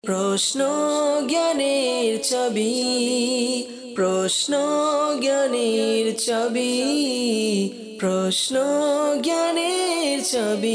প্রশ্ন জ্ঞানের চাবি, প্রশ্ন জ্ঞানের চাবি, প্রশ্ন জ্ঞানের চাবি।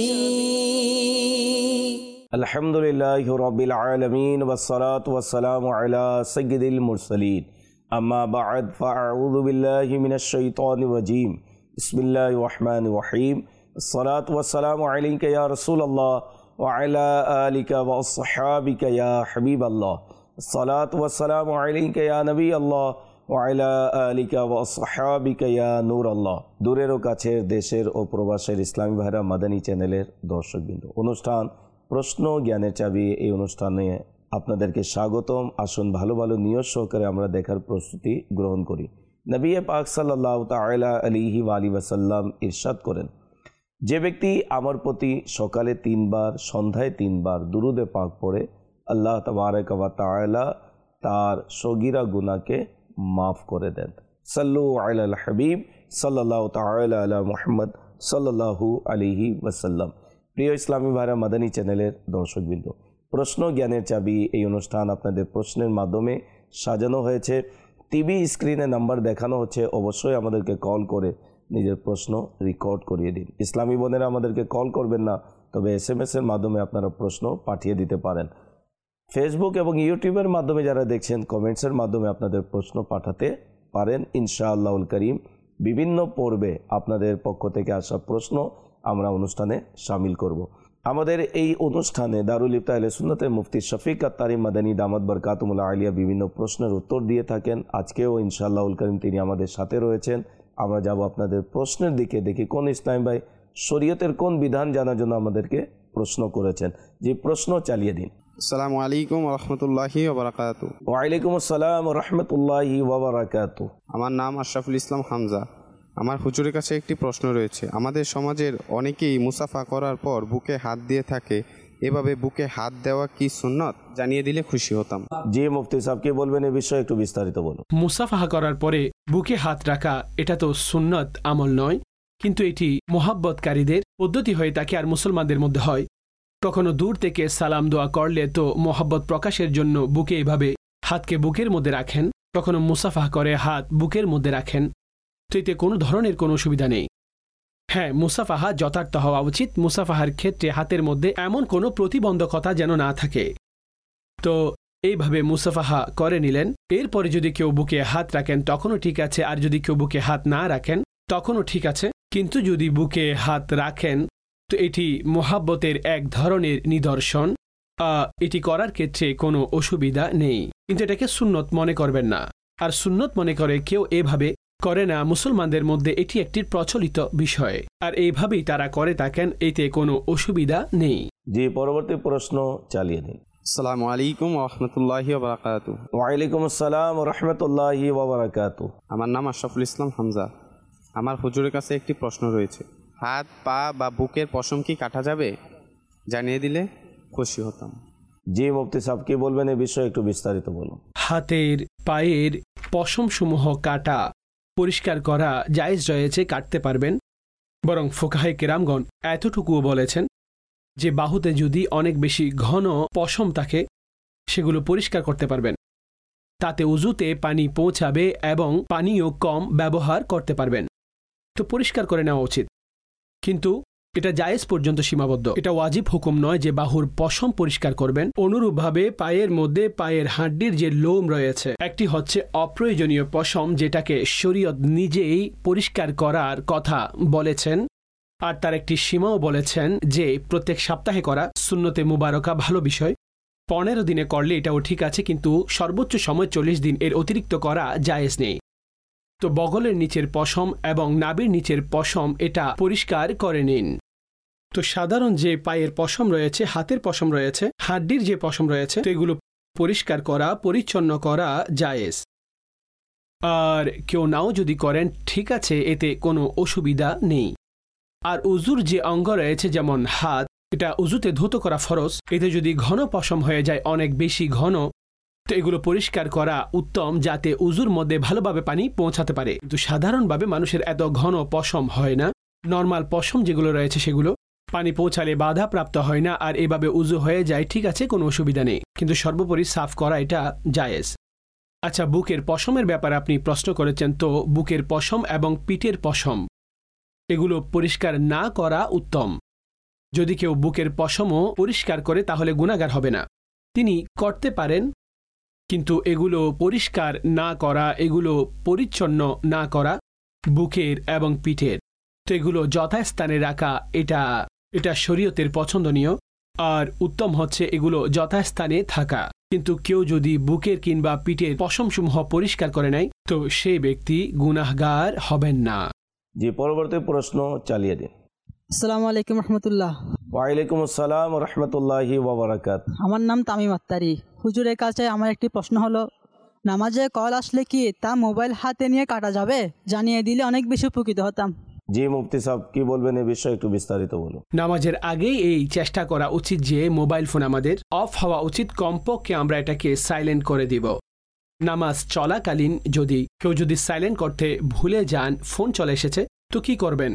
আলহামদুলিল্লাহি রাব্বিল আলামিন ওয়াসসালাতু ওয়াসসালামু আলা সাইয়্যিদিল মুরসালিন, আম্মা বা'দ, ফাআউযু বিল্লাহি মিনাশ শাইতানির রাজীম। বিসমিল্লাহির রহমানির রহিম। আসসালাতু ওয়াসসালামু আলাইকা ইয়া রাসূলুল্লাহ ওয়া আলা আলিকা ওয়া আসহাবিকা ইয়া হাবিবাল্লাহ। আসসালাতু ওয়াসসালামু আলাইকা ইয়া নবিয়াল্লাহ ওয়া আলা আলিকা ওয়া আসহাবিকা ইয়া নূরাল্লাহ। দূরের ও কাছের, দেশের ও প্রবাসের ইসলামী ভাইরা মাদানী চ্যানেলের দর্শকবৃন্দ, অনুষ্ঠান প্রশ্ন জ্ঞানের চাবি, এই অনুষ্ঠানে আপনাদেরকে স্বাগতম। আসুন ভালো ভালো নিয়ত সহকারে আমরা দেখার প্রস্তুতি গ্রহণ করি। নবী পাক সাল্লাল্লাহু তাআলা আলাইহি ওয়া আলিহি ওয়াসাল্লাম ইরশাদ করেন, যে ব্যক্তি আমার প্রতি সকালে 3 বার, সন্ধ্যায় 3 বার দুরুদে পাক পড়ে, আল্লাহ তাবারাকা ওয়া তাআলা তার সগীরা গুনাহকে মাফ করে দেন। সাল্লু আলাল হাবিব সাল্লাল্লাহু তাআলা আলা মুহাম্মদ সাল্লাল্লাহু আলাইহি ওয়াসাল্লাম। প্রিয় ইসলামী ভাইরা মাদানী চ্যানেলের দর্শকবৃন্দ, প্রশ্ন জ্ঞানের চাবি, এই অনুষ্ঠান আপনাদের প্রশ্নের মাধ্যমে সাজানো হয়েছে। টিভি স্ক্রিনে নাম্বার দেখানো হচ্ছে, অবশ্যই আমাদেরকে কল করে নিজের প্রশ্ন রেকর্ড করিয়ে দিন। ইসলামী বোনেরা আমাদেরকে কল করবেন না, তবে SMS এর মাধ্যমে আপনারা প্রশ্ন পাঠিয়ে দিতে পারেন। ফেসবুক এবং ইউটিউবের মাধ্যমে যারা দেখছেন, কমেন্টসের মাধ্যমে আপনাদের প্রশ্ন পাঠাতে পারেন। ইনশাআল্লাহুল করিম বিভিন্ন পর্বে আপনাদের পক্ষ থেকে আসা প্রশ্ন আমরা অনুষ্ঠানে শামিল করব। আমাদের এই অনুষ্ঠানে দারুল ইফতা আহলে সুন্নাতের মুফতি শফিক আত-তারিম মাদানী দামাত বরকাতুহুল আলিয়া বিভিন্ন প্রশ্নের উত্তর দিয়ে থাকেন। আজকেও ইনশাআল্লাহুল করিম তিনি আমাদের সাথে রয়েছেন। আমরা যাব আপনাদের প্রশ্নের দিকে, দেখি কোন ইসলাম ভাই শরীয়তের কোন বিধান জানার জন্য আমাদেরকে প্রশ্ন করেছেন। যে প্রশ্ন চালিয়ে দিন। আসসালামু আলাইকুম ওয়া রাহমাতুল্লাহি ওয়া বারাকাতুহু। ওয়া আলাইকুম আসসালাম ওয়া রাহমাতুল্লাহি ওয়া বারাকাতুহু। আমার নাম আশরাফুল ইসলাম হামজা। আমার হুজুরের কাছে একটি প্রশ্ন রয়েছে। আমাদের সমাজের অনেকেই মুসাফা করার পর বুকে হাত দিয়ে থাকে, এভাবে বুকে হাত দেওয়া কি সুন্নত? জানিয়ে দিলে খুশি হতাম। জি মুফতি সাহেব, কি বলবেন এই বিষয়ে একটু বিস্তারিত বলুন। মুসাফাহা করার পরে বুকে হাত রাখা, এটা তো সুন্নত আমল নয়, কিন্তু এটি মোহাব্বতকারীদের পদ্ধতি হয়ে থাকে আর মুসলমানদের মধ্যে হয়। কখনো দূর থেকে সালাম দোয়া করলে তো মোহাব্বত প্রকাশের জন্য বুকে এভাবে হাতকে বুকের মধ্যে রাখেন, কখনো মুসাফাহা করে হাত বুকের মধ্যে রাখেন, তো এতে কোনো ধরনের কোনো অসুবিধা নেই। হ্যাঁ, মুসাফাহা যথার্থ হওয়া উচিত। মুসাফাহার ক্ষেত্রে হাতের মধ্যে এমন কোনো প্রতিবন্ধকতা যেন না থাকে। তো এইভাবে মুসাফাহা করে নিলেন। এরপরে যদি কেউ বুকে হাত রাখেন তখনও ঠিক আছে, আর যদি কেউ বুকে হাত না রাখেন তখনও ঠিক আছে। কিন্তু যদি বুকে হাত রাখেন তো এটি মোহাব্বতের এক ধরনের নিদর্শন। এটি করার ক্ষেত্রে কোনো অসুবিধা নেই, কিন্তু এটাকে সুন্নত মনে করবেন না। আর সুন্নত মনে করে কেউ এভাবে করে না, মুসলমানদের মধ্যে এটি একটি প্রচলিত বিষয়, আর এইভাবেই তারা করে থাকেন, এতে কোনো অসুবিধা নেই। জি, পরবর্তী প্রশ্ন চালিয়ে দিন। আসসালামু আলাইকুম ওয়া রাহমাতুল্লাহি ওয়া বারাকাতুহু। ওয়া আলাইকুম আসসালাম ওয়া রাহমাতুল্লাহি ওয়া বারাকাতুহু। আমার নাম আশরাফুল ইসলাম হামজা। আমার হুজুরের কাছে একটি প্রশ্ন রয়েছে। হাত, পা বা বুকের পশম কি কাটা যাবে? জানিয়ে দিলে খুশি হতাম। জি মুফতি সাহেব, কি বলবেন এই বিষয়ে একটু বিস্তারিত বলুন। হাতের, পায়ের পশমসমূহ কাটা, পরিষ্কার করা জায়েজ রয়েছে, কাটতে পারবেন। বরং ফুকাহে কেরামগণ এতটুকুও বলেছেন যে বাহুতে যদি অনেক বেশি ঘন পশম থাকে সেগুলো পরিষ্কার করতে পারবেন, তাতে উজুতে পানি পৌঁছাবে এবং পানিও কম ব্যবহার করতে পারবেন। তো পরিষ্কার করে নেওয়া উচিত, কিন্তু এটা জায়েজ পর্যন্ত সীমাবদ্ধ। এটা ওয়াজিব হুকুম নয় যে বাহুর পশম পরিষ্কার করবেন। অনুরূপভাবে পায়ের মধ্যে পায়ের হাড্ডির যে লোম রয়েছে, একটি হচ্ছে অপ্রয়োজনীয় পশম, যেটাকে শরীয়ত নিজেই পরিষ্কার করার কথা বলেছেন, আর তার একটি সীমাও বলেছেন যে প্রত্যেক সপ্তাহে করা সুন্নতে মুবারকা, ভালো বিষয়। 15 দিনে করলে এটাও ঠিক আছে, কিন্তু সর্বোচ্চ সময় 40 দিন, এর অতিরিক্ত করা জায়েজ নেই। তো বগলের নিচের পশম এবং নাভির নিচের পশম এটা পরিষ্কার করে নিন। তো সাধারণ যে পায়ের পশম রয়েছে, হাতের পশম রয়েছে, হাড্ডির যে পশম রয়েছে, তো এগুলো পরিষ্কার করা, পরিচ্ছন্ন করা জায়েজ। আর কেউ নাও যদি করেন ঠিক আছে, এতে কোনো অসুবিধা নেই। আর উজুর যে অঙ্গ রয়েছে, যেমন হাত, এটা উজুতে ধৌত করা ফরজ। এতে যদি ঘন পশম হয়ে যায়, অনেক বেশি ঘন, তো এগুলো পরিষ্কার করা উত্তম, যাতে উজুর মধ্যে ভালোভাবে পানি পৌঁছাতে পারে। কিন্তু সাধারণভাবে মানুষের এত ঘন পশম হয় না। নর্মাল পশম যেগুলো রয়েছে সেগুলো পানি পৌঁছালে বাধা প্রাপ্ত হয় না আর এভাবে উজু হয়ে যায়, ঠিক আছে, কোনো অসুবিধা নেই, কিন্তু সর্বোপরি সাফ করা এটা জায়েজ। আচ্ছা, বুকের পশমের ব্যাপারে আপনি প্রশ্ন করেছেন, তো বুকের পশম এবং পিঠের পশম এগুলো পরিষ্কার না করা উত্তম। যদি কেউ বুকের পশমও পরিষ্কার করে তাহলে গুনাহগার হবে না, তিনি করতে পারেন, কিন্তু এগুলো পরিষ্কার না করা, এগুলো পরিচ্ছন্ন না করা বুকের এবং পিঠের, তো এগুলো যথাস্থানে রাখা এটা শরীয়তের পছন্দনীয়, আর উত্তম হচ্ছে এগুলো যথাস্থানে থাকা। কিন্তু কেউ যদি বুকের কিংবা পিঠের পশমসমূহ পরিষ্কার করে নেয় তো সেই ব্যক্তি গুনাহগার হবেন না। জি, পরবর্তী প্রশ্ন চালিয়ে দিন। আসসালামু আলাইকুম রহমতুল্লাহ। ওয়ালাইকুম আসসালাম রহমতুল্লাহি ওয়া বারাকাতুহু। আমার নাম তামিম আত্তারি। হুজুরের কাছে আমার একটি প্রশ্ন হলো, নামাজে কল আসলে কি তা মোবাইল হাতে নিয়ে কাটা যাবে? জানিয়ে দিলে অনেক বেশি উপকৃত হতাম। জি মুফতি সাহেব, কি বলবেন এই বিষয়ে একটু বিস্তারিত বলুন। নামাজের আগেই এই চেষ্টা করা উচিত যে মোবাইল ফোন আমাদের অফ হওয়া উচিত, কমপক্ষে আমরা এটাকে সাইলেন্ট করে দিব। নামাজ চলাকালীন কেউ যদি সাইলেন্ট করতে ভুলে যান, ফোন চলে এসেছে, তো কি করবেন?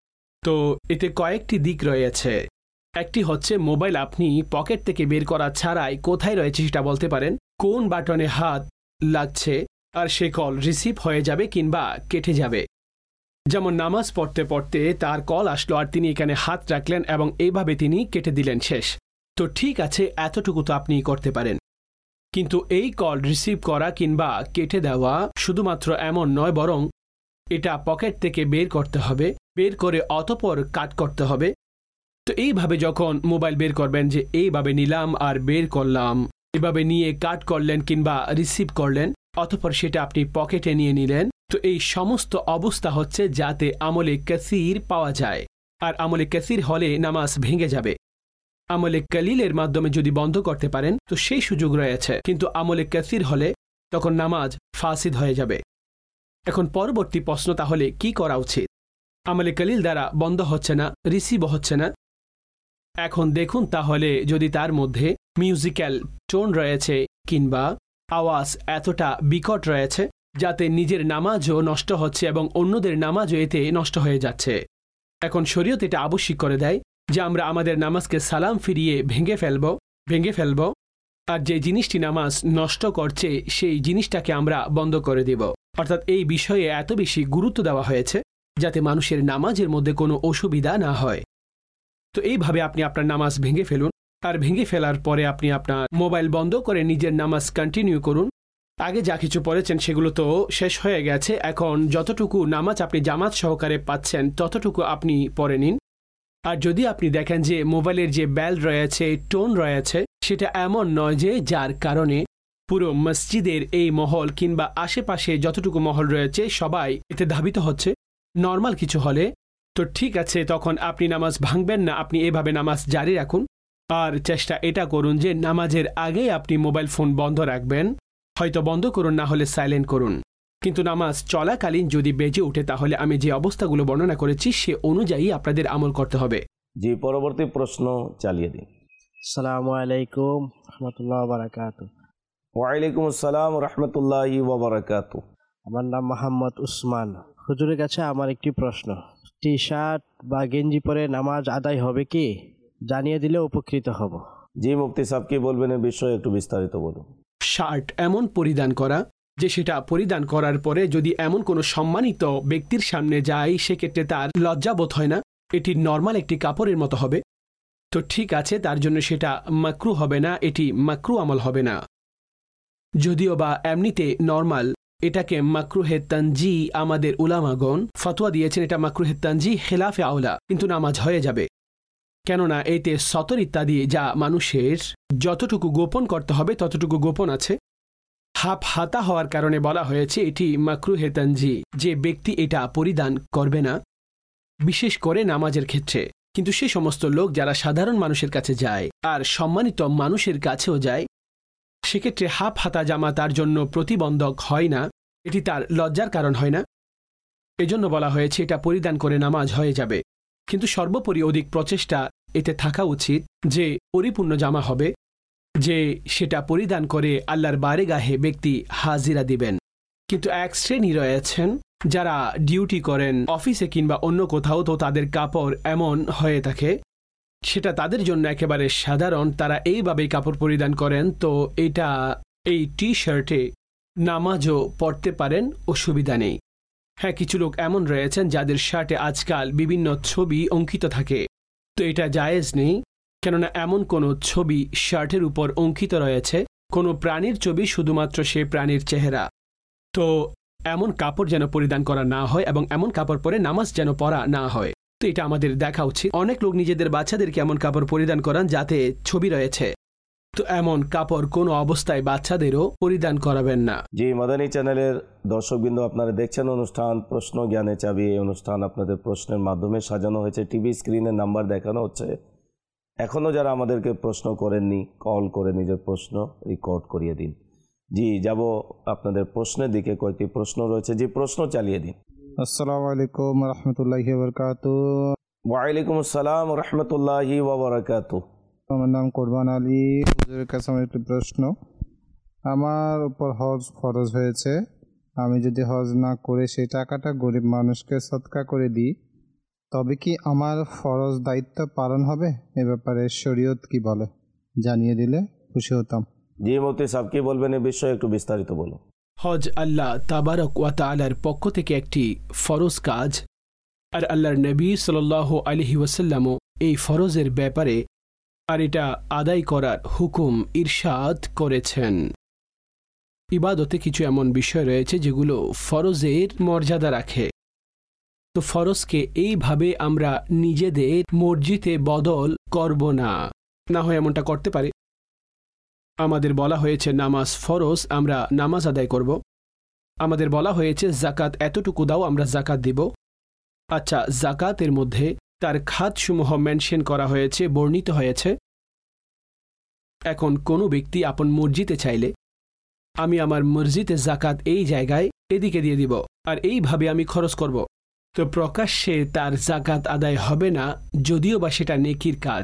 তো এতে কয়েকটি দিক রয়েছে। একটি হচ্ছে মোবাইল আপনি পকেট থেকে বের করা ছাড়াই কোথায় রয়েছে সেটা বলতে পারেন, কোন বাটনে হাত লাগছে, আর সে কল রিসিভ হয়ে যাবে কিংবা কেটে যাবে। যেমন নামাজ পড়তে পড়তে তার কল আসলো আর তিনি এখানে হাত রাখলেন এবং এইভাবে তিনি কেটে দিলেন, শেষ। তো ঠিক আছে, এতটুকু তো আপনি করতে পারেন, কিন্তু এই কল রিসিভ করা কিংবা কেটে দেওয়া শুধুমাত্র এমন নয়, বরং এটা পকেট থেকে বের করতে হবে, বের করে অতঃপর কাট করতে হবে। তো এইভাবে যখন মোবাইল বের করবেন, যে এইভাবে নিলাম আর বের করলাম, এভাবে নিয়ে কাট করলেন কিংবা রিসিভ করলেন, অতঃপর সেটা আপনি পকেটে নিয়ে নিলেন, তো এই সমস্ত অবস্থা হচ্ছে যাতে আমলে কাসির পাওয়া যায়। আর আমলে কাসির হলে নামাজ ভেঙে যাবে। আমলে কালিলের মাধ্যমে যদি বন্ধ করতে পারেন তো সেই সুযোগ রয়েছে, কিন্তু আমলে কাসির হলে তখন নামাজ ফাসিদ হয়ে যাবে। এখন পরবর্তী প্রশ্ন, তাহলে কি করা উচিত? আমলে কালিল দ্বারা বন্ধ হচ্ছে না, রিসিভ হচ্ছে না। এখন দেখুন, তাহলে যদি তার মধ্যে মিউজিক্যাল টোন রয়েছে কিংবা আওয়াজ এতটা বিকট রয়েছে যাতে নিজের নামাজও নষ্ট হচ্ছে এবং অন্যদের নামাজও এতে নষ্ট হয়ে যাচ্ছে। এখন শরীয়ত এটা আবশ্যক করে দেয় যে আমরা আমাদের নামাজকে সালাম ফিরিয়ে ভেঙে ফেলব, আর যে জিনিসটি নামাজ নষ্ট করছে সেই জিনিসটাকে আমরা বন্ধ করে দেব। অর্থাৎ এই বিষয়ে এত বেশি গুরুত্ব দেওয়া হয়েছে যাতে মানুষের নামাজের মধ্যে কোনো অসুবিধা না হয়। তো এইভাবে আপনি আপনার নামাজ ভেঙে ফেলুন, আর ভেঙে ফেলার পরে আপনি আপনার মোবাইল বন্ধ করে নিজের নামাজ কন্টিনিউ করুন। আগে যা কিছু পড়েছেন সেগুলো তো শেষ হয়ে গেছে, এখন যতটুকু নামাজ আপনি জামাত সহকারে পাচ্ছেন ততটুকু আপনি পড়ে নিন। আর যদি আপনি দেখেন যে মোবাইলের যে বেল রয়েছে, টোন রয়েছে, সেটা এমন নয় যে যার কারণে পুরো মসজিদের এই মহল কিংবা আশেপাশে যতটুকু মহল রয়েছে সবাই এতে ধাবিত হচ্ছে, নর্মাল কিছু হলে তো ঠিক আছে, তখন আপনি নামাজ ভাঙবেন না, আপনি এভাবে নামাজ জারি রাখুন। আর চেষ্টা এটা করুন যে নামাজের আগে আপনি মোবাইল ফোন বন্ধ রাখবেন, হয়তো বন্ধ করুন, না হলে সাইলেন্ট করুন। কিন্তু নামাজ চলাকালীন যদি বেজে ওঠে তাহলে আমি যে অবস্থাগুলো বর্ণনা করেছি সে অনুযায়ী আপনাদের আমল করতে হবে। জি, পরবর্তী প্রশ্ন চালিয়ে দিন। আসসালামু আলাইকুম রহমতুল্লাহ বারাকাতু। ওয়ালাইকুম আসসালাম রহমতুল্লাহি ওয়া বারাকাতুহু। আমার নাম মোহাম্মদ উসমান। হুজুরের কাছে আমার একটি প্রশ্ন, টি শার্ট বা গেঞ্জি পরে নামাজ আদায় হবে কি? জানিয়ে দিলে উপকৃত হব। জি মুফতি সাহেব, কি বলবেন এই বিষয়ে একটু বিস্তারিত বলুন। শার্ট এমন পরিধান করা যে সেটা পরিধান করার পরে যদি এমন কোনো সম্মানিত ব্যক্তির সামনে যায় সেক্ষেত্রে তার লজ্জাবোধ হয় না, এটি নর্মাল একটি কাপড়ের মতো হবে, তো ঠিক আছে, তার জন্য সেটা মাকরু হবে না, এটি মাকরু আমল হবে না। যদিও বা এমনিতে নর্মাল, এটাকে মাকরুহে তানজি আমাদের উলামাগণ ফতোয়া দিয়েছেন, এটা মাকরুহে তানজি খেলাফে আওলা, কিন্তু নামাজ হয়ে যাবে। কেননা এতে সতর ইত্যাদি যা মানুষের যতটুকু গোপন করতে হবে ততটুকু গোপন আছে। হাফ হাতা হওয়ার কারণে বলা হয়েছে এটি মাকরুহে তানজি, যে ব্যক্তি এটা পরিধান করবে না, বিশেষ করে নামাজের ক্ষেত্রে। কিন্তু সে সমস্ত লোক যারা সাধারণ মানুষের কাছে যায় আর সম্মানিত মানুষের কাছেও যায়, সেক্ষেত্রে হাফ হাতা জামা তার জন্য প্রতিবন্ধক হয় না, এটি তার লজ্জার কারণ হয় না। এজন্য বলা হয়েছে এটা পরিধান করে নামাজ হয়ে যাবে। কিন্তু সর্বোপরি অধিক প্রচেষ্টা এতে থাকা উচিত যে পরিপূর্ণ জামা হবে, যে সেটা পরিধান করে আল্লাহর বারেগাহে ব্যক্তি হাজিরা দিবেন। কিন্তু এক শ্রেণী রয়েছেন যারা ডিউটি করেন অফিসে কিংবা অন্য কোথাও, তো তাদের কাপড় এমন হয়ে থাকে সেটা তাদের জন্য একেবারে সাধারণ, তারা এইভাবেই কাপড় পরিধান করেন। তো এই টি শার্টে নামাজও পড়তে পারেন, অসুবিধা নেই। হ্যাঁ, কিছু লোক এমন রয়েছেন যাদের শার্টে আজকাল বিভিন্ন ছবি অঙ্কিত থাকে, তো এটা জায়েজ নেই, কেননা এমন কোনো ছবি শার্টের উপর অঙ্কিত রয়েছে, কোনো প্রাণীর ছবি, শুধুমাত্র সে প্রাণীর চেহারা। তো এমন কাপড় যেন পরিধান করা না হয় এবং এমন কাপড় পরে নামাজ যেন পড়া না হয়। তো এটা আমাদের দেখা উচিত। অনেক লোক নিজেদের বাচ্চাদেরকে এমন কাপড় পরিধান করান যাতে ছবি রয়েছে, তো এমন কাপড় কোনো অবস্থায় বাচ্চাদেরও পরিধান করাবেন না। জি, মাদানী চ্যানেলের দর্শকবৃন্দ, আপনারা দেখছেন অনুষ্ঠান প্রশ্ন জ্ঞানে চাবি। এই অনুষ্ঠান আপনাদের প্রশ্নের মাধ্যমে সাজানো হয়েছে। টিভি স্ক্রিনে নাম্বার দেখানো হচ্ছে। এখনও যারা আমাদেরকে প্রশ্ন করেননি, কল করে নিজের প্রশ্ন রেকর্ড করিয়ে দিন। জি, যাব আপনাদের প্রশ্নের দিকে। কয়েকটি প্রশ্ন রয়েছে, যে প্রশ্ন চালিয়ে দিন। আসসালামু আলাইকুম রহমতুল্লাহি বারকাতু। ওয়ালাইকুম আসসালাম রহমতুল্লাহি ওয়াবারাকাতু। আমার নাম কোরবান আলী। হুজুরের কাছে আমার একটি প্রশ্ন। আমার উপর হজ ফরজ হয়েছে, আমি যদি হজ না করে সেই টাকাটা গরিব মানুষকে সদকা করে দিই, তবে কি আমার ফরজ দায়িত্ব পালন হবে? এ ব্যাপারে শরীয়ত কি বলে? জানিয়ে দিলে খুশি হতাম। জি, মুফতি সাহেব কি বলবেন এ বিষয়ে, একটু বিস্তারিত বলুন। হজ আল্লাহ তাবারক ওয়া তাআলার পক্ষ থেকে একটি ফরজ কাজ, আর আল্লাহর নবী সাল্লাল্লাহু আলাইহি ওয়াসাল্লামও এই ফরজের ব্যাপারে আর এটা আদায় করার হুকুম ইরশাদ করেছেন। ইবাদতে কিছু এমন বিষয় রয়েছে যেগুলো ফরজের মর্যাদা রাখে। তো ফরজকে এইভাবে আমরা নিজেদের মর্জিতে বদল করব না, না হয় এমনটা করতে পারি। আমাদের বলা হয়েছে নামাজ ফরজ, আমরা নামাজ আদায় করব। আমাদের বলা হয়েছে জাকাত এতটুকু দাও, আমরা জাকাত দিব। আচ্ছা, জাকাতের মধ্যে তার খাতসমূহ মেনশন করা হয়েছে, বর্ণিত হয়েছে। এখন কোনো ব্যক্তি আপন মসজিদে চাইলে, আমি আমার মসজিদে জাকাত এই জায়গায় এদিকে দিয়ে দিব আর এইভাবে আমি খরচ করব, তো প্রকাশ্যে তার জাকাত আদায় হবে না, যদিও বা সেটা নেকির কাজ।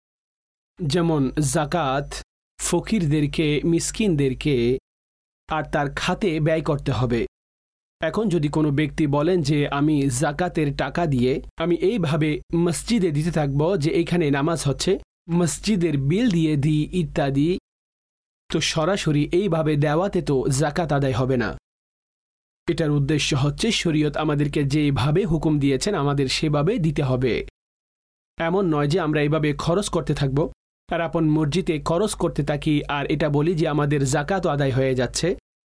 যেমন জাকাত ফকিরদেরকে, মিসকিনদেরকে আর তার খাতে ব্যয় করতে হবে। এখন যদি কোনো ব্যক্তি বলেন যে আমি জাকাতের টাকা দিয়ে আমি এইভাবে মসজিদে দিতে থাকবো, যে এইখানে নামাজ হচ্ছে, মসজিদের বিল দিয়ে দিই ইত্যাদি, তো সরাসরি এইভাবে দেওয়াতে তো জাকাত আদায় হবে না। এটার উদ্দেশ্য হচ্ছে শরীয়ত আমাদেরকে যেভাবে হুকুম দিয়েছেন আমাদের সেভাবে দিতে হবে। এমন নয় যে আমরা এইভাবে খরচ করতে থাকব আর আপন মসজিদে খরচ করতে থাকি আর এটা বলি যে আমাদের জাকাত আদায় হয়ে যাচ্ছে।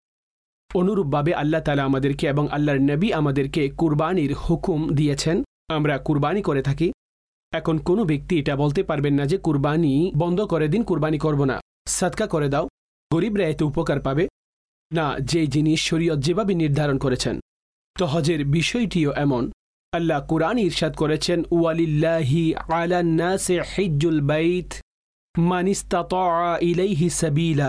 অনুরূপভাবে আল্লাহ তাআলা আমাদেরকে এবং আল্লাহর নবী আমাদেরকে কুরবানির হুকুম দিয়েছেন, আমরা কুরবানি করে থাকি। এখন কোনো ব্যক্তি এটা বলতে পারবেন না যে কুরবানি বন্ধ করে দিন, কুরবানি করব না, সাদকা করে দাও, গরিবরা এতে উপকার পাবে না। যে জিনিস শরীয়ত যেভাবে নির্ধারণ করেছেন, তো হজের বিষয়টিও এমন। আল্লাহ কুরআনে ইরশাদ করেছেন, ওয়ালিল্লাহি আলান নাসি হিজ্জুল বাইত মান ইসতাতাআ ইলাইহি সাবিলা।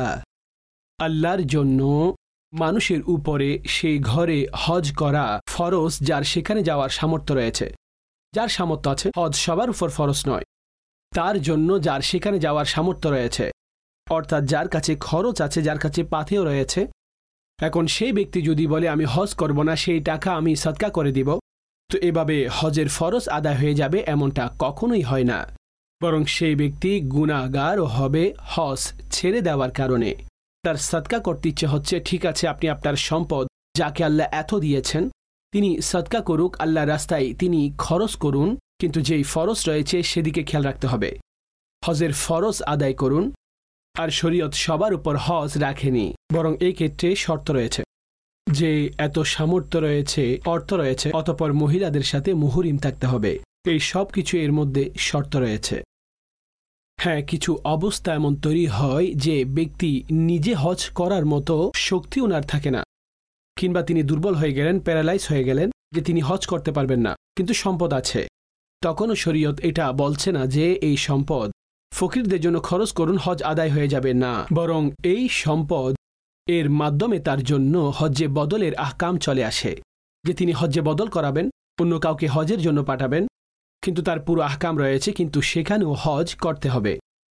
আল্লাহর জন্য মানুষের উপরে সেই ঘরে হজ করা ফরজ, যার সেখানে যাওয়ার সামর্থ্য রয়েছে। যার সামর্থ্য আছে, হজ সবার উপর ফরজ নয়, তার জন্য যার সেখানে যাওয়ার সামর্থ্য রয়েছে, অর্থাৎ যার কাছে খরচ আছে, যার কাছে পাথেও রয়েছে। এখন সেই ব্যক্তি যদি বলে আমি হজ করব না, সেই টাকা আমি সদকা করে দিব, তো এভাবে হজের ফরজ আদায় হয়ে যাবে, এমনটা কখনোই হয় না। বরং সেই ব্যক্তি গুনাহগারও হবে হজ ছেড়ে দেওয়ার কারণে। তার সদকা করতে ইচ্ছে হচ্ছে, ঠিক আছে, আপনি আপনার সম্পদ যাকে আল্লাহ এত দিয়েছেন তিনি সদকা করুক, আল্লাহর রাস্তায় তিনি খরচ করুন, কিন্তু যেই ফরজ রয়েছে সেদিকে খেয়াল রাখতে হবে। হজের ফরজ আদায় করুন। আর শরীয়ত সবার উপর হজ রাখেনি, বরং এই ক্ষেত্রে শর্ত রয়েছে যে এত সামর্থ্য রয়েছে, অর্থ রয়েছে, অতঃপর মহিলাদের সাথে মুহরিম থাকতে হবে। এই সব কিছু এর মধ্যে শর্ত রয়েছে। হ্যাঁ, কিছু অবস্থা এমন তৈরি হয় যে ব্যক্তি নিজে হজ করার মতো শক্তি ওনার থাকে না, কিংবা তিনি দুর্বল হয়ে গেলেন, প্যারালাইজ হয়ে গেলেন, যে তিনি হজ করতে পারবেন না, কিন্তু সম্পদ আছে। তখনও শরীয়ত এটা বলছে না যে এই সম্পদ ফকিরদের জন্য খরচ করুন, হজ আদায় হয়ে যাবে না, বরং এই সম্পদ এর মাধ্যমে তার জন্য হজ্জে বদলের আহকাম চলে আসে, যে তিনি হজ্জে বদল করাবেন, অন্য কাউকে হজের জন্য পাঠাবেন, কিন্তু তার পুরো আহকাম রয়েছে, কিন্তু সেখানেও হজ করতে হবে।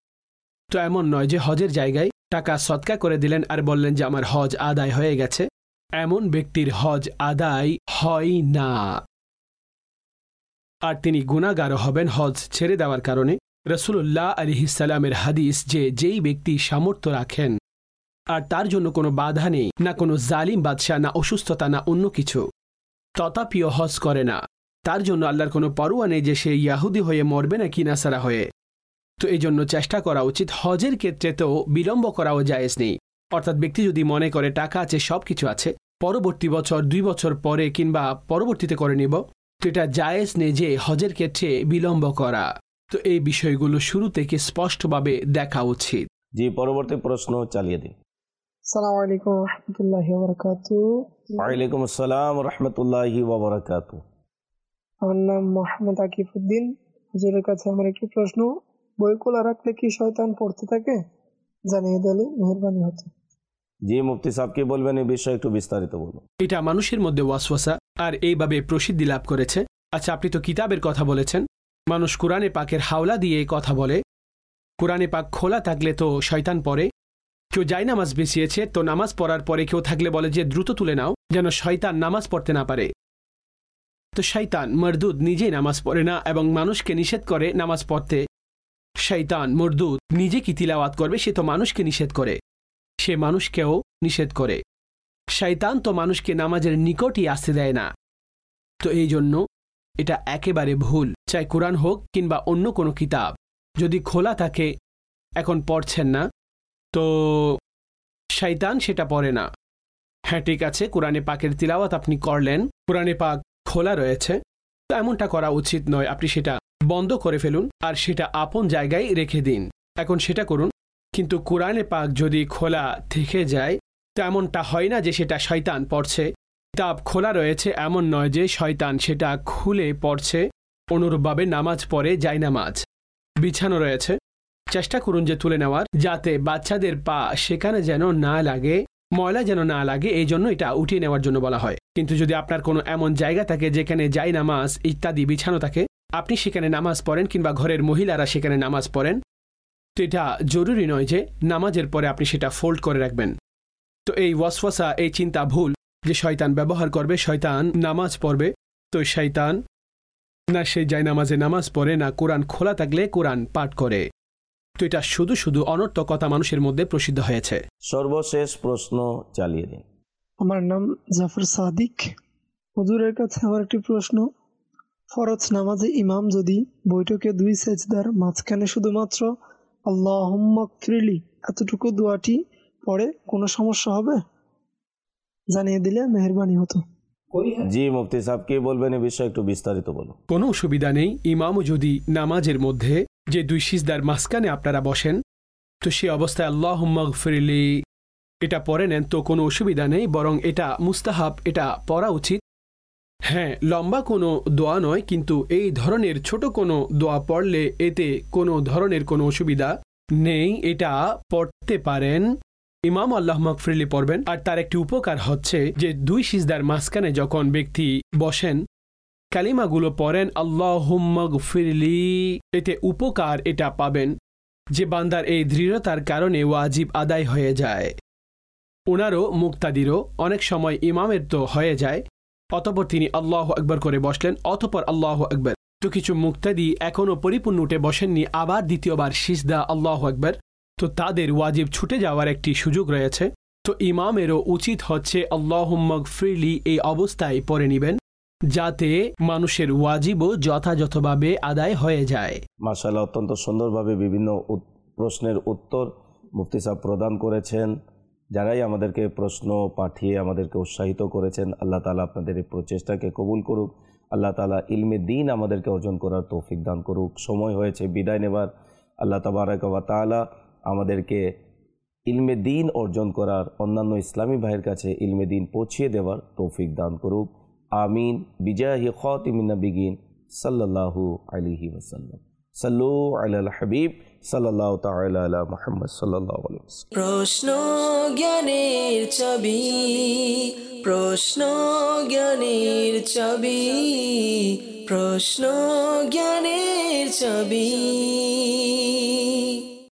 তো এমন নয় যে হজের জায়গায় টাকা সদকা করে দিলেন আর বললেন যে আমার হজ আদায় হয়ে গেছে, এমন ব্যক্তির হজ আদায় হয় না, আর তিনি গুনাহগার হবেন হজ ছেড়ে দেওয়ার কারণে। রসুল্লাহ আলিহিসাল্লামের হাদিস যে যেই ব্যক্তি সামর্থ্য রাখেন আর তার জন্য কোনো বাধা নেই, না কোনো জালিম বাদশাহ, না অসুস্থতা, না অন্য কিছু, তথাপিও হজ করে না, তার জন্য আল্লাহর কোনো পরোয়া নেই যে সে ইয়াহুদি হয়ে মরবে নাকি নাসারা হয়ে। তো এই জন্য চেষ্টা করা উচিত। হজের ক্ষেত্রে তো বিলম্ব করাও জায়েজ নেই। অর্থাৎ ব্যক্তি যদি মনে করে টাকা আছে, সব কিছু আছে, পরবর্তী বছর 2 বছর পরে কিংবা পরবর্তীতে করে নিব, তো এটা জায়েজ নেই যে হজের ক্ষেত্রে বিলম্ব করা। তো এই বিষয়গুলো শুরু থেকে স্পষ্টভাবে দেখা উচিত। জি, পরবর্তী প্রশ্ন চালিয়ে দিন। আসসালামু আলাইকুম রহমতুল্লাহি ওয়া বারাকাতুহু। ওয়ালাইকুম আসসালাম রহমতুল্লাহি ওয়া বারাকাতুহু। আমার নাম মোহাম্মদ আকিফউদ্দিন। হুজুরের কাছে আমার একটি প্রশ্ন, বই খোলা রাখলে কি শয়তান পড়তে থাকে? জানিয়ে দিলে মেহেরবানি হতো। জি, মুফতি সাহেব কি বলবেন এই বিষয়ে একটু বিস্তারিত বলুন। এটা মানুষের মধ্যে ওয়াসওয়াসা আর এইভাবে প্রসিদ্ধি লাভ করেছে। আচ্ছা, আপনি তো কিতাবের কথা বলেছেন, মানুষ কুরআনে পাকের হাওলা দিয়ে কথা বলে। কুরআনে পাক খোলা থাকলে তো শয়তান পড়ে। কেউ যায় নামাজ বেশিয়েছে, তো নামাজ পড়ার পরে কেউ থাকলে বলে যে দ্রুত তুলে নাও যেন শয়তান নামাজ পড়তে না পারে। তো শয়তান মরদুদ নিজেই নামাজ পড়ে না এবং মানুষকে নিষেধ করে নামাজ পড়তে। শয়তান মরদুদ নিজে কি তিলাওয়াত করবে, সে তো মানুষকে নিষেধ করে, সে মানুষকেও নিষেধ করে। শয়তান তো মানুষকে নামাজের নিকটই আসতে দেয় না। তো এই জন্য এটা একেবারে ভুল। চাই কুরআন হোক কিংবা অন্য কোনো কিতাব, যদি খোলা থাকে এখন পড়ছেন না, তো শয়তান সেটা পড়ে না। হ্যাঁ, ঠিক আছে, কুরআনে পাকের তিলাওয়াত আপনি করলেন, কুরআনে পাক খোলা রয়েছে, তো এমনটা করা উচিত নয়। আপনি সেটা বন্ধ করে ফেলুন আর সেটা আপন জায়গায় রেখে দিন, এখন সেটা করুন। কিন্তু কুরআনে পাক যদি খোলা থেকে যায়, তো এমনটা হয় না যে সেটা শয়তান পড়ছে। কিতাব খোলা রয়েছে এমন নয় যে শয়তান সেটা খুলে পড়ছে। অনুরূপভাবে নামাজ পড়ে যায়, নামাজ বিছানো রয়েছে, চেষ্টা করুন যে তুলে নেওয়ার, যাতে বাচ্চাদের পা সেখানে যেন না লাগে, ময়লা যেন না লাগে, এই জন্য এটা উঠিয়ে নেওয়ার জন্য বলা হয়। কিন্তু যদি আপনার কোনো এমন জায়গা থাকে যেখানে যাই নামাজ ইত্যাদি বিছানো থাকে, আপনি সেখানে নামাজ পড়েন কিংবা ঘরের মহিলারা সেখানে নামাজ পড়েন, তো এটা জরুরি নয় যে নামাজের পরে আপনি সেটা ফোল্ড করে রাখবেন। তো এই ওয়াসওয়াসা, এই চিন্তা ভুল যে শয়তান ব্যবহার করবে, শয়তান নামাজ পড়বে। তো শয়তান না সে যায় নামাজে নামাজ পড়ে, না কোরআন খোলা থাকলে কোরআন পাঠ করে। তো এটা শুধু শুধু অনর্থকতা মানুষের মধ্যে প্রসিদ্ধ হয়েছে। সর্বশেষ প্রশ্ন চালিয়ে দিন। আমার নাম জাফর সাদিক। হুজুরের কাছে আমার একটি প্রশ্ন, ফরজ নামাজে ইমাম যদি বৈঠকে 2 সেজদার মাঝখানে শুধুমাত্র আল্লাহুম্মা গফিরলি এতটুকু দোয়াটি পড়ে কোনো সমস্যা হবে? জানিয়ে দিলে মেহেরবানি হতো। জি, মুফতি সাহেব কি বলবেন এই বিষয়ে একটু বিস্তারিত বলুন। কোনো অসুবিধা নেই। ইমামও যদি নামাজের মধ্যে যে 2 সিজদার মাঝখানে আপনারা বসেন, তো সে অবস্থায় আল্লাহুম্মা গফিরলি এটা পড়ে নেন, তো কোনো অসুবিধা নেই, বরং এটা মুস্তাহাব, এটা পড়া উচিত। হ্যাঁ, লম্বা কোনো দোয়া নয়, কিন্তু এই ধরনের ছোট কোনো দোয়া পড়লে এতে কোনো ধরনের কোনো অসুবিধা নেই, এটা পড়তে পারেন। ইমাম আল্লাহুম্মা গফিরলি পড়বেন, আর তার একটি উপকার হচ্ছে যে 2 সিজদার মাঝখানে যখন ব্যক্তি বসেন, কালিমাগুলো পড়েন আল্লাহুম্মা গফিরলি, এতে উপকার এটা পাবেন যে বান্দার এই দৃঢ়তার কারণে ওয়াজিব আদায় হয়ে যায়। ওনারও মুক্তাদিরও অনেক সময় ইমামের তো হয়ে যায়, অতঃপর তিনি আল্লাহু আকবার করে বসলেন, অতঃপর আল্লাহু আকবার। তো কিছু মুক্তাদি এখনও পরিপূর্ণ উঠে বসেননি, আবার দ্বিতীয়বার সিজদা আল্লাহু আকবার, তো তাদের ওয়াজিব ছুটে যাওয়ার একটি সুযোগ রয়েছে। তো ইমামেরও উচিত হচ্ছে আল্লাহুম্মা গফিরলি এই অবস্থায় পড়ে নেবেন, যাতে মানুষের ওয়াজিবও যথাযথভাবে আদায় হয়ে যায়। মাশাআল্লাহ, অত্যন্ত সুন্দরভাবে বিভিন্ন প্রশ্নের উত্তর মুফতি সাহেব প্রদান করেছেন। যারাই আমাদেরকে প্রশ্ন পাঠিয়ে আমাদেরকে উৎসাহিত করেছেন, আল্লাহ তাআলা আপনাদের এই প্রচেষ্টাকে কবুল করুক। আল্লাহ তাআলা ইলমে দ্বীন আমাদেরকে অর্জন করার তৌফিক দান করুক। সময় হয়েছে বিদায় নেবার। আল্লাহ তাবারাকা ওয়া তাআলা আমাদেরকে ইলমে দ্বীন অর্জন করার, অন্যান্য ইসলামী ভাইয়ের কাছে ইলমে দ্বীন পৌঁছিয়ে দেওয়ার তৌফিক দান করুক। আমিন। বিজাহি খাতিমিন নবিয়িন সাল্লাল্লাহু আলাইহি ওয়াসাল্লাম। সাল্লু আলাল হাবিব সাল্লাল্লাহু তাআলা আলা মুহাম্মদ সাল্লাল্লাহু আলাইহি ওয়াসাল্লাম। প্রশ্ন জ্ঞানের চাবি, প্রশ্ন জ্ঞানের চাবি, প্রশ্ন জ্ঞানের চাবি।